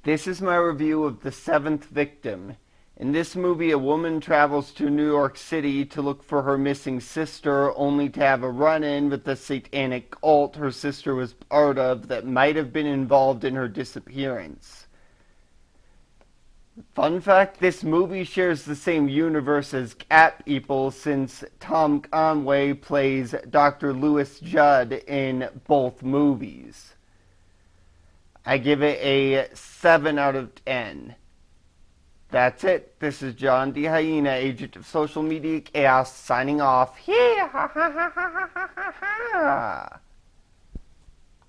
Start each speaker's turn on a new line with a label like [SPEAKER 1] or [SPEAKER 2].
[SPEAKER 1] This is my review of The Seventh Victim. In this movie, a woman travels to New York City to look for her missing sister, only to have a run-in with the satanic cult her sister was part of that might have been involved in her disappearance. Fun fact, this movie shares the same universe as Cat People since Tom Conway plays Dr. Louis Judd in both movies. I give it a 7 out of 10. That's it. This is John D. Hyena, agent of social media chaos, signing off. Yeah, ha ha ha ha ha ha ha.